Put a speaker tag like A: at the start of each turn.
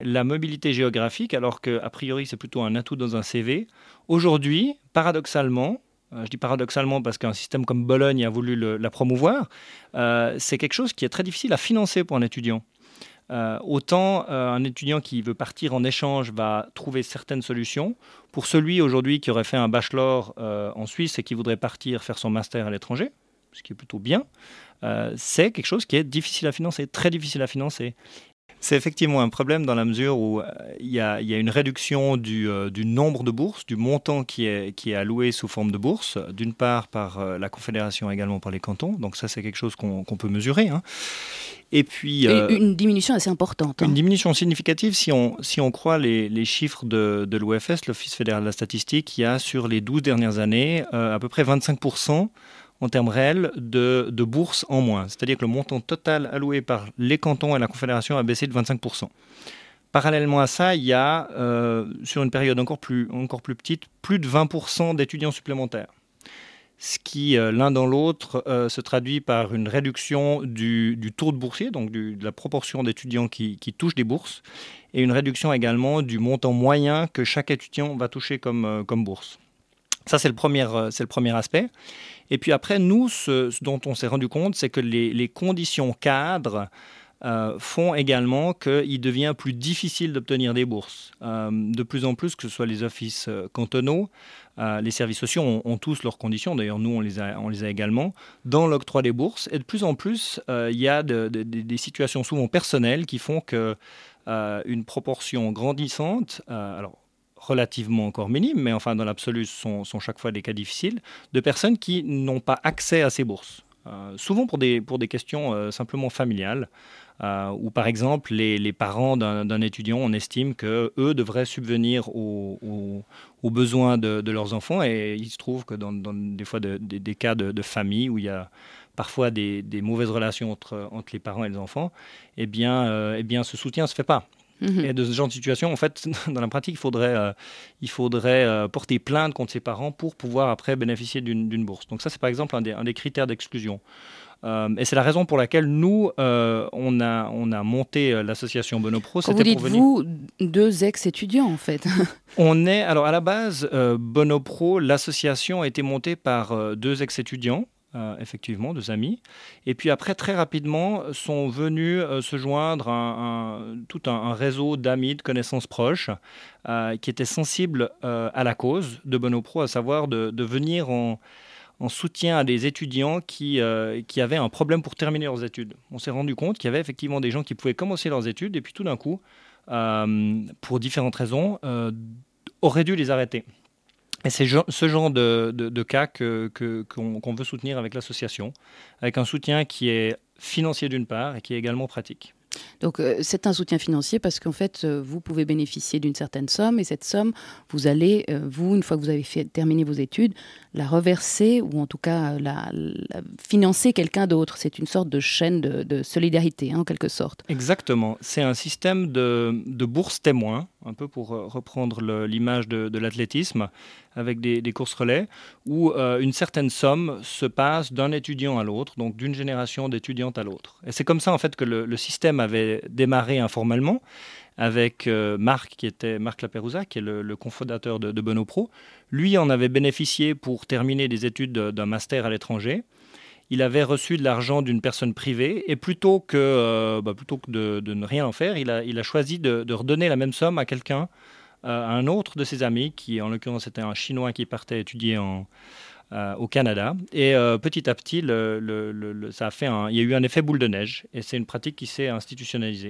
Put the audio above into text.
A: La mobilité géographique, alors qu'a priori c'est plutôt un atout dans un CV, aujourd'hui, paradoxalement, je dis paradoxalement parce qu'un système comme Bologne a voulu la promouvoir, c'est quelque chose qui est très difficile à financer pour un étudiant. Autant un étudiant qui veut partir en échange va trouver certaines solutions. Pour celui aujourd'hui qui aurait fait un bachelor en Suisse et qui voudrait partir faire son master à l'étranger, ce qui est plutôt bien, c'est quelque chose qui est difficile à financer, très difficile à financer. C'est effectivement un problème dans la mesure où il y a une réduction du nombre de bourses, du montant qui est alloué sous forme de bourses, d'une part par la Confédération, également par les cantons. Donc ça, c'est quelque chose qu'on peut mesurer, hein. Et puis,
B: Une diminution assez importante.
A: une diminution significative, si on croit les chiffres de l'OFS, l'Office fédéral de la statistique, il y a sur les 12 dernières années à peu près 25% en termes réels de bourses en moins. C'est-à-dire que le montant total alloué par les cantons et la Confédération a baissé de 25%. Parallèlement à ça, il y a, sur une période encore plus petite, plus de 20% d'étudiants supplémentaires. Ce qui, l'un dans l'autre, se traduit par une réduction du taux de boursiers, donc de la proportion d'étudiants qui touchent des bourses, et une réduction également du montant moyen que chaque étudiant va toucher comme bourse. Ça, c'est le premier aspect. Et puis après, nous, ce dont on s'est rendu compte, c'est que les conditions cadres font également qu'il devient plus difficile d'obtenir des bourses. De plus en plus, que ce soit les offices cantonaux, les services sociaux ont tous leurs conditions, d'ailleurs nous on les a également, dans l'octroi des bourses. Et de plus en plus, il y a des situations souvent personnelles qui font que une proportion grandissante, alors relativement encore minime, mais enfin dans l'absolu sont chaque fois des cas difficiles, de personnes qui n'ont pas accès à ces bourses. Souvent pour des questions simplement familiales, où par exemple les parents d'un étudiant, on estime qu'eux devraient subvenir aux besoins de leurs enfants, et il se trouve que dans des fois des cas de famille où il y a parfois des mauvaises relations entre les parents et les enfants, eh bien ce soutien ne se fait pas.
B: Mhm.
A: Et de ce genre de situation, en fait, dans la pratique, il faudrait porter plainte contre ses parents pour pouvoir après bénéficier d'une bourse. Donc ça, c'est par exemple un des critères d'exclusion. Et c'est la raison pour laquelle nous, on a monté l'association Bonopro.
B: Quand vous
A: C'était
B: dites
A: pour venir.
B: vous, deux ex-étudiants en fait.
A: Alors à la base, Bonopro, l'association a été montée par deux ex-étudiants. Effectivement, deux amis. Et puis après, très rapidement, sont venus se joindre tout un réseau d'amis, de connaissances proches, qui étaient sensibles à la cause de Bonopro, à savoir de venir en soutien à des étudiants qui avaient un problème pour terminer leurs études. On s'est rendu compte qu'il y avait effectivement des gens qui pouvaient commencer leurs études et puis tout d'un coup, pour différentes raisons, auraient dû les arrêter. Et c'est ce genre de cas qu'on veut soutenir avec l'association, avec un soutien qui est financier d'une part et qui est également pratique.
B: Donc c'est un soutien financier parce qu'en fait vous pouvez bénéficier d'une certaine somme et cette somme vous allez, vous, une fois que vous avez terminé vos études, la reverser ou en tout cas financer quelqu'un d'autre. C'est une sorte de chaîne de solidarité, hein, en quelque sorte.
A: Exactement. C'est un système de bourse témoin, un peu pour reprendre l'image de l'athlétisme, avec des courses relais, où une certaine somme se passe d'un étudiant à l'autre, donc d'une génération d'étudiantes à l'autre. Et c'est comme ça en fait que le système avait démarré informellement, avec Marc Laperouza, qui est le cofondateur de Bonopro. Lui en avait bénéficié pour terminer des études d'un master à l'étranger. Il avait reçu de l'argent d'une personne privée et plutôt que de ne rien en faire, il a choisi de redonner la même somme à quelqu'un, à un autre de ses amis, qui en l'occurrence était un Chinois qui partait étudier au Canada. Et petit à petit, ça a fait il y a eu un effet boule de neige et c'est une pratique qui s'est institutionnalisée.